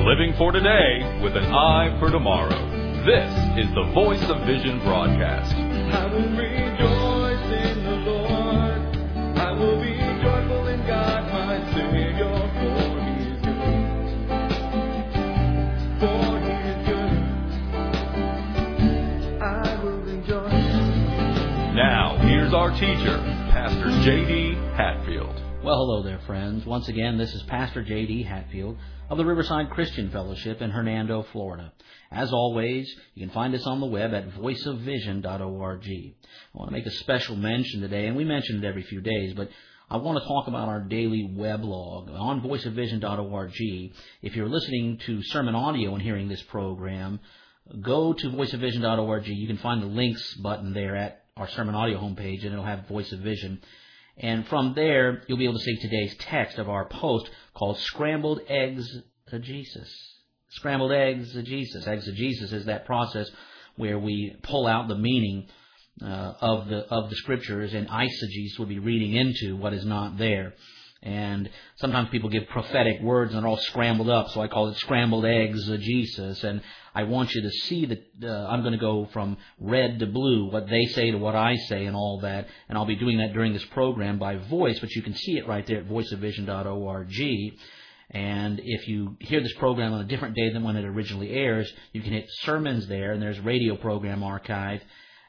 Living for today with an eye for tomorrow. This is the Voice of Vision broadcast. I will rejoice in the Lord. I will be joyful in God, my Savior, for He is good. For He is good. I will rejoice. Now, here's our teacher, Pastor J.D. Hatfield. Well, hello there, friends. Once again, this is Pastor J.D. Hatfield of the Riverside Christian Fellowship in Hernando, Florida. As always, you can find us on the web at voiceofvision.org. I want to make a special mention today, and we mention it every few days, but I want to talk about our daily weblog on voiceofvision.org. If you're listening to sermon audio and hearing this program, go to voiceofvision.org. You can find the links button there at our sermon audio homepage, and it'll have Voice of Vision. And from there, you'll be able to see today's text of our post called Scrambled Exegesis. Scrambled Exegesis. Exegesis is that process where we pull out the meaning of the scriptures, and eisegesis would be reading into what is not there. And sometimes people give prophetic words and they're all scrambled up, so I call it scrambled exegesis. And I want you to see that I'm going to go from red to blue, what they say to what I say and all that. And I'll be doing that during this program by voice, but you can see it right there at voiceofvision.org. And if you hear this program on a different day than when it originally airs, you can hit sermons there, and there's radio program archive.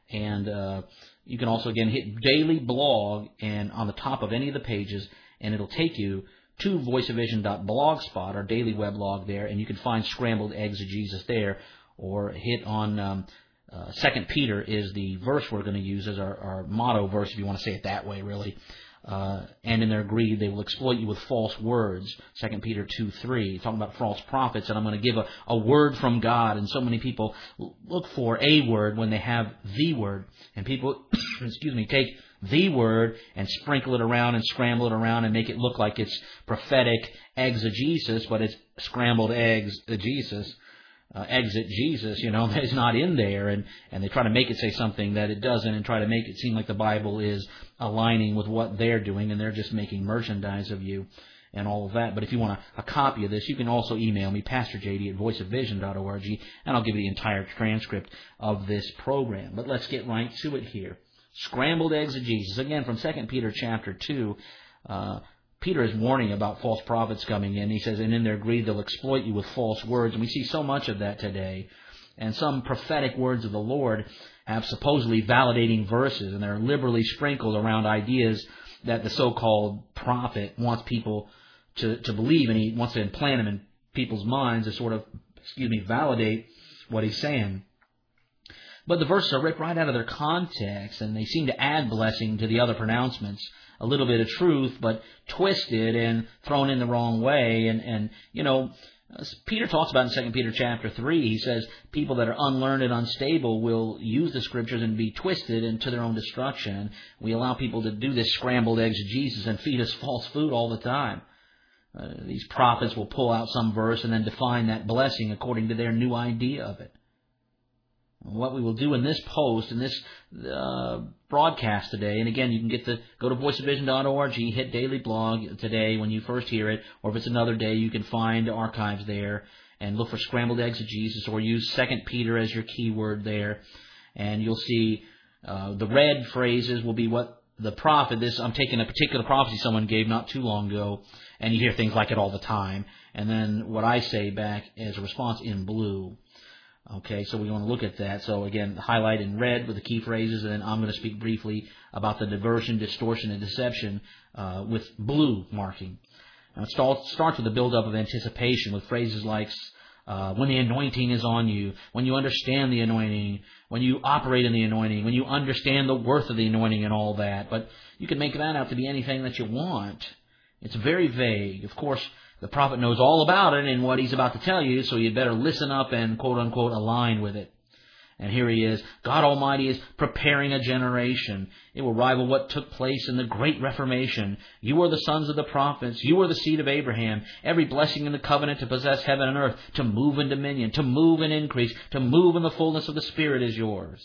And you can also, again, hit daily blog, and on the top of any of the pages, and it'll take you to voiceofvision.blogspot, our daily weblog there, and you can find Scrambled Exegesis there, or hit on 2 Peter is the verse we're going to use as our motto verse, if you want to say it that way, really. And in their greed, they will exploit you with false words, 2 Peter 2:3, talking about false prophets, and I'm going to give a word from God, and so many people look for a word when they have the word, and people, take the word and sprinkle it around and scramble it around and make it look like it's prophetic exegesis, but it's scrambled exegesis. Exit Jesus, is not in there, and they try to make it say something that it doesn't, and try to make it seem like the Bible is aligning with what they're doing, and they're just making merchandise of you and all of that. But if you want a copy of this, you can also email me, PastorJD at voiceofvision.org, and I'll give you the entire transcript of this program. But let's get right to it here. Scrambled exegesis, again from 2 Peter chapter 2. Peter is warning about false prophets coming in. He says, and in their greed they'll exploit you with false words. And we see so much of that today. And some prophetic words of the Lord have supposedly validating verses, and they're liberally sprinkled around ideas that the so-called prophet wants people to believe, and he wants to implant them in people's minds to sort of, validate what he's saying. But the verses are ripped right out of their context, and they seem to add blessing to the other pronouncements. A little bit of truth, but twisted and thrown in the wrong way. And Peter talks about in 2 Peter chapter 3, he says people that are unlearned and unstable will use the scriptures and be twisted into their own destruction. We allow people to do this scrambled exegesis and feed us false food all the time. These prophets will pull out some verse and then define that blessing according to their new idea of it. What we will do in this post, in this broadcast today, and again, you can go to voiceofvision.org, hit daily blog today when you first hear it, or if it's another day, you can find archives there and look for Scrambled Exegesis, or use 2 Peter as your keyword there, and you'll see the red phrases will be what the prophet, I'm taking a particular prophecy someone gave not too long ago, and you hear things like it all the time, and then what I say back as a response in blue. Okay, so we want to look at that. So again, highlight in red with the key phrases, and then I'm going to speak briefly about the diversion, distortion, and deception with blue marking. Now it starts with the build-up of anticipation with phrases like when the anointing is on you, when you understand the anointing, when you operate in the anointing, when you understand the worth of the anointing and all that. But you can make that out to be anything that you want. It's very vague. Of course, the prophet knows all about it and what he's about to tell you, so you'd better listen up and quote-unquote align with it. And here he is. God Almighty is preparing a generation. It will rival what took place in the Great Reformation. You are the sons of the prophets. You are the seed of Abraham. Every blessing in the covenant to possess heaven and earth, to move in dominion, to move in increase, to move in the fullness of the Spirit is yours.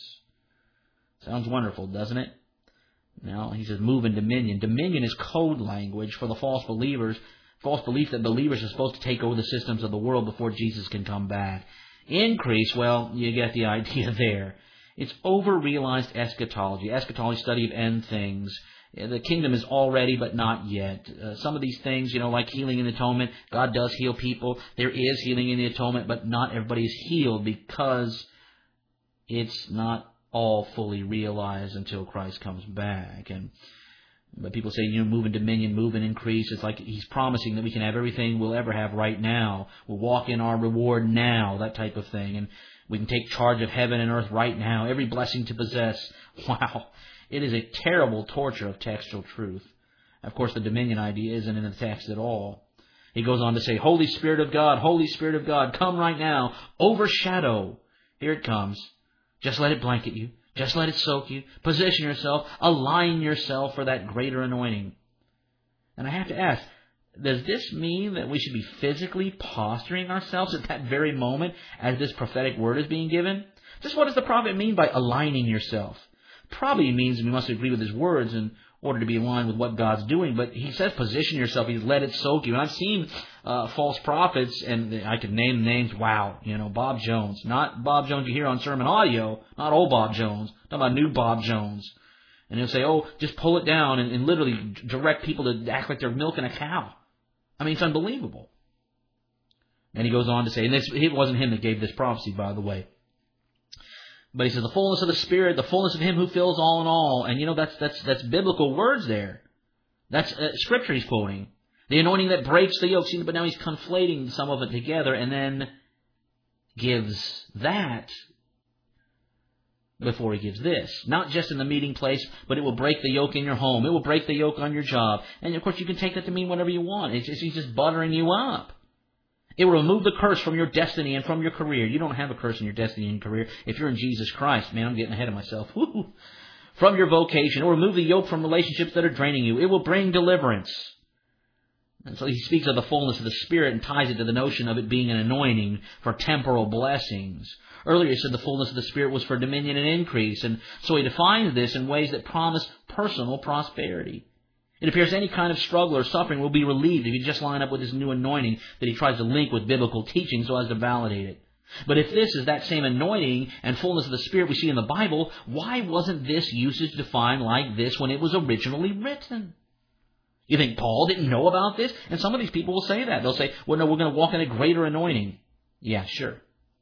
Sounds wonderful, doesn't it? Now, he says move in dominion. Dominion is code language for the false believers false belief that believers are supposed to take over the systems of the world before Jesus can come back. Increase, well, you get the idea there. It's over-realized eschatology. Eschatology, study of end things. The kingdom is already, but not yet. Some of these things, like healing and atonement, God does heal people. There is healing in the atonement, but not everybody is healed because it's not all fully realized until Christ comes back. But people say, move in dominion, move in increase. It's like He's promising that we can have everything we'll ever have right now. We'll walk in our reward now, that type of thing. And we can take charge of heaven and earth right now, every blessing to possess. Wow. It is a terrible torture of textual truth. Of course, the dominion idea isn't in the text at all. He goes on to say, Holy Spirit of God, come right now. Overshadow. Here it comes. Just let it blanket you. Just let it soak you. Position yourself. Align yourself for that greater anointing. And I have to ask, does this mean that we should be physically posturing ourselves at that very moment as this prophetic word is being given? Just what does the prophet mean by aligning yourself? Probably means we must agree with his words in order to be aligned with what God's doing. But he says position yourself. He's let it soak you. And I've seen false prophets, and I could name names. Wow, Bob Jones. Not Bob Jones you hear on sermon audio. Not old Bob Jones. I'm talking about new Bob Jones. And he'll say, just pull it down and literally direct people to act like they're milking a cow. I mean, it's unbelievable. And he goes on to say, and it wasn't him that gave this prophecy, by the way. But he says, the fullness of the Spirit, the fullness of Him who fills all in all. And that's biblical words there. That's Scripture he's quoting. The anointing that breaks the yoke. But now he's conflating some of it together and then gives that before he gives this. Not just in the meeting place, but it will break the yoke in your home. It will break the yoke on your job. And of course you can take that to mean whatever you want. He's just buttering you up. It will remove the curse from your destiny and from your career. You don't have a curse in your destiny and career if you're in Jesus Christ. Man, I'm getting ahead of myself. Woo-hoo. From your vocation. It will remove the yoke from relationships that are draining you. It will bring deliverance. And so he speaks of the fullness of the Spirit and ties it to the notion of it being an anointing for temporal blessings. Earlier he said the fullness of the Spirit was for dominion and increase. And so he defines this in ways that promise personal prosperity. It appears any kind of struggle or suffering will be relieved if you just line up with this new anointing that he tries to link with biblical teaching so as to validate it. But if this is that same anointing and fullness of the Spirit we see in the Bible, why wasn't this usage defined like this when it was originally written? You think Paul didn't know about this? And some of these people will say that. They'll say, well, no, we're going to walk in a greater anointing. Yeah, sure.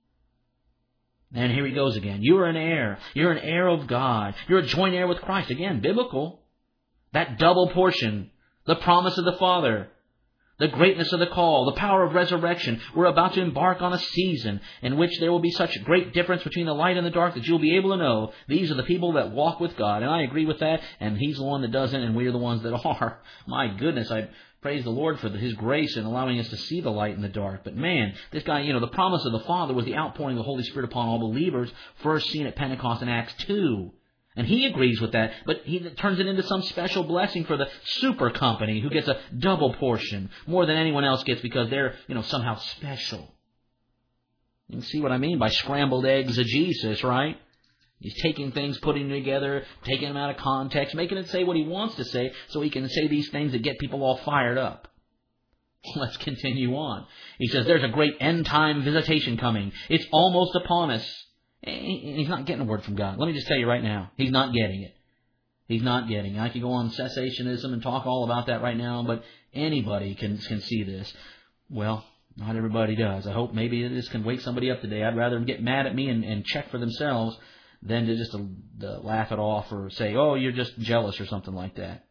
And here he goes again. You are an heir. You're an heir of God. You're a joint heir with Christ. Again, biblical. That double portion, the promise of the Father, the greatness of the call, the power of resurrection. We're about to embark on a season in which there will be such great difference between the light and the dark that you'll be able to know these are the people that walk with God. And I agree with that, and He's the one that doesn't, and we're the ones that are. My goodness, I praise the Lord for His grace in allowing us to see the light in the dark. But man, this guy, the promise of the Father was the outpouring of the Holy Spirit upon all believers, first seen at Pentecost in Acts 2. And he agrees with that, but he turns it into some special blessing for the super company who gets a double portion, more than anyone else gets because they're, somehow special. You can see what I mean by scrambled eggs of Jesus, right? He's taking things, putting them together, taking them out of context, making it say what he wants to say so he can say these things that get people all fired up. Let's continue on. He says there's a great end-time visitation coming. It's almost upon us. He's not getting a word from God. Let me just tell you right now. He's not getting it. He's not getting it. I could go on cessationism and talk all about that right now, but anybody can see this. Well, not everybody does. I hope maybe this can wake somebody up today. I'd rather them get mad at me and check for themselves than to just laugh it off or say, oh, you're just jealous or something like that.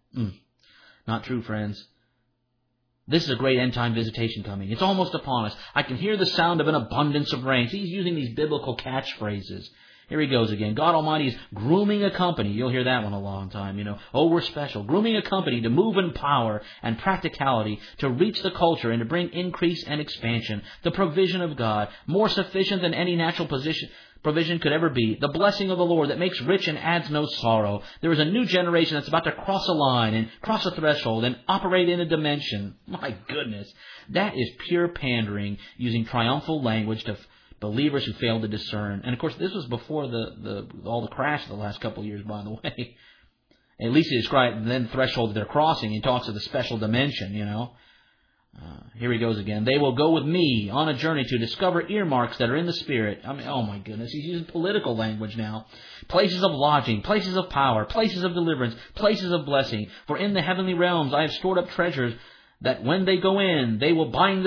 Not true, friends. This is a great end-time visitation coming. It's almost upon us. I can hear the sound of an abundance of rain. See, he's using these biblical catchphrases. Here he goes again. God Almighty is grooming a company. You'll hear that one a long time, Oh, we're special. Grooming a company to move in power and practicality, to reach the culture and to bring increase and expansion. The provision of God, more sufficient than any natural provision could ever be. The blessing of the Lord that makes rich and adds no sorrow. There is a new generation that's about to cross a line and cross a threshold and operate in a dimension. My goodness. That is pure pandering using triumphal language to believers who failed to discern. And of course, this was before all the crash of the last couple of years, by the way. At least he described then the threshold that they're crossing. He talks of the special dimension, Here he goes again. They will go with me on a journey to discover earmarks that are in the Spirit. I mean, oh my goodness, he's using political language now. Places of lodging, places of power, places of deliverance, places of blessing. For in the heavenly realms I have stored up treasures that when they go in, they will bind the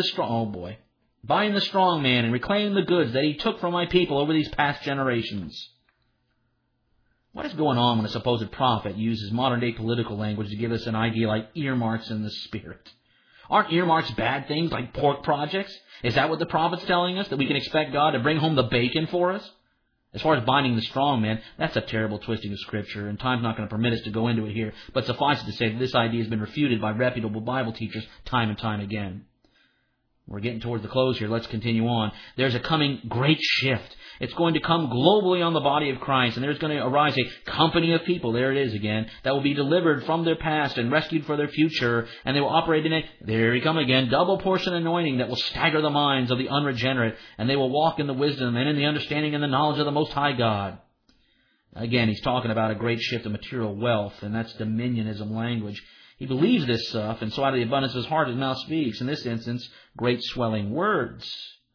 strong man and reclaim the goods that he took from my people over these past generations. What is going on when a supposed prophet uses modern-day political language to give us an idea like earmarks in the Spirit? Aren't earmarks bad things like pork projects? Is that what the prophet's telling us? That we can expect God to bring home the bacon for us? As far as binding the strong man, that's a terrible twisting of Scripture, and time's not going to permit us to go into it here. But suffice it to say that this idea has been refuted by reputable Bible teachers time and time again. We're getting towards the close here. Let's continue on. There's a coming great shift. It's going to come globally on the body of Christ, and there's going to arise a company of people, there it is again, that will be delivered from their past and rescued for their future, and they will operate in a, there we come again, double portion anointing that will stagger the minds of the unregenerate, and they will walk in the wisdom and in the understanding and the knowledge of the Most High God. Again, he's talking about a great shift of material wealth, and that's dominionism language. He believes this stuff, and so out of the abundance of his heart his mouth speaks. In this instance, great swelling words,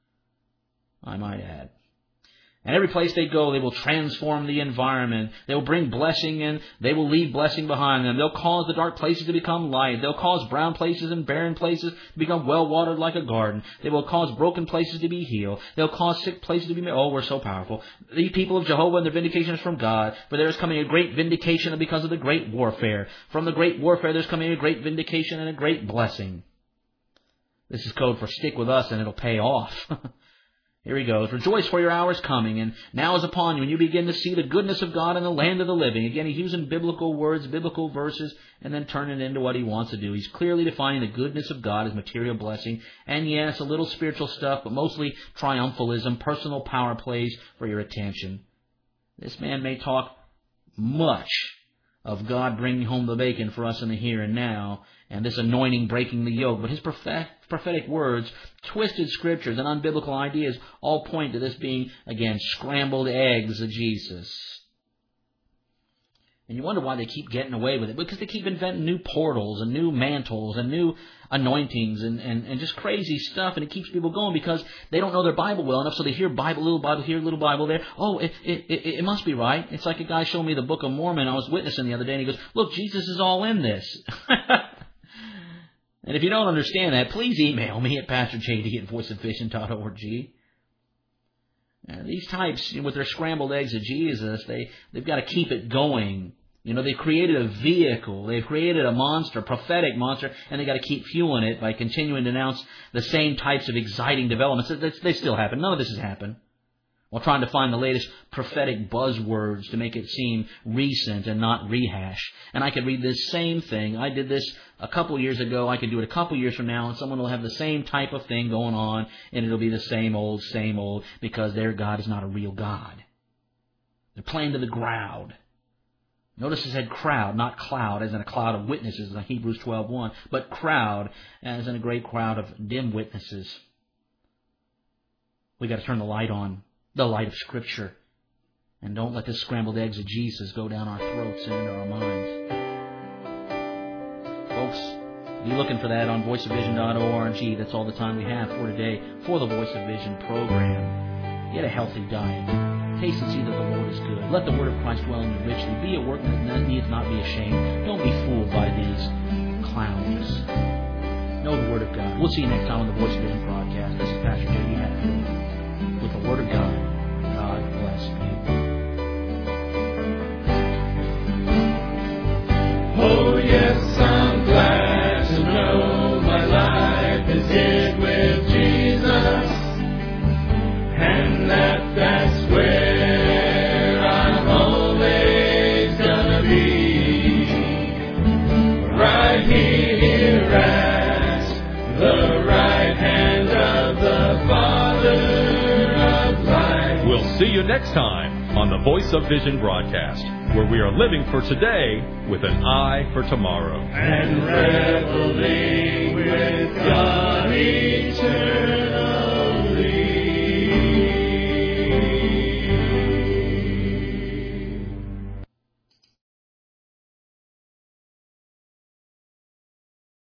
I might add. And every place they go, they will transform the environment. They will bring blessing in. They will leave blessing behind them. They'll cause the dark places to become light. They'll cause brown places and barren places to become well-watered like a garden. They will cause broken places to be healed. They'll cause sick places to be made. Oh, we're so powerful. The people of Jehovah and their vindication is from God. For there is coming a great vindication because of the great warfare. From the great warfare, there's coming a great vindication and a great blessing. This is code for stick with us and it'll pay off. Here he goes. Rejoice, for your hour is coming, and now is upon you, and you begin to see the goodness of God in the land of the living. Again, he's using biblical words, biblical verses, and then turning it into what he wants to do. He's clearly defining the goodness of God as material blessing, and yes, a little spiritual stuff, but mostly triumphalism, personal power plays for your attention. This man may talk much of God bringing home the bacon for us in the here and now, and this anointing breaking the yoke, but his prophetic words, twisted scriptures, and unbiblical ideas all point to this being, again, scrambled eggs of Jesus. And you wonder why they keep getting away with it. Because they keep inventing new portals and new mantles and new anointings and just crazy stuff. And it keeps people going because they don't know their Bible well enough. So they hear Bible, little Bible here, little Bible there. Oh, it must be right. It's like a guy showed me the Book of Mormon I was witnessing the other day. And he goes, look, Jesus is all in this. And if you don't understand that, please email me at pastorjd@voiceofvision.org. These types, with their scrambled eggs of Jesus, they've got to keep it going. You know, they've created a vehicle. They've created a monster, prophetic monster, and they've got to keep fueling it by continuing to announce the same types of exciting developments. They still happen. None of this has happened. While trying to find the latest prophetic buzzwords to make it seem recent and not rehash. And I could read this same thing. I did this a couple years ago. I could do it a couple years from now, and someone will have the same type of thing going on, and it'll be the same old, because their God is not a real God. They're playing to the crowd. Notice it said crowd, not cloud, as in a cloud of witnesses, like Hebrews 12:1, but crowd, as in a great crowd of dim witnesses. We got to turn the light on. The light of Scripture. And don't let the scrambled eggs of Jesus go down our throats and into our minds. Folks, be looking for that on voiceofvision.org. That's all the time we have for today for the Voice of Vision program. Get a healthy diet. Taste and see that the Lord is good. Let the Word of Christ dwell in you richly. Be a workman that needs not be ashamed. Don't be fooled by these clowns. Know the Word of God. We'll see you next time on the Voice of Vision broadcast. This is Pastor J.D. Hatfield. With the Word of God. God bless you. Oh yes, I'm glad to know my life is hid with Jesus, and that's where I'm always gonna be, right here at the right hand of the Father. We'll see you next time on the Voice of Vision broadcast, where we are living for today with an eye for tomorrow. And reveling with God eternal.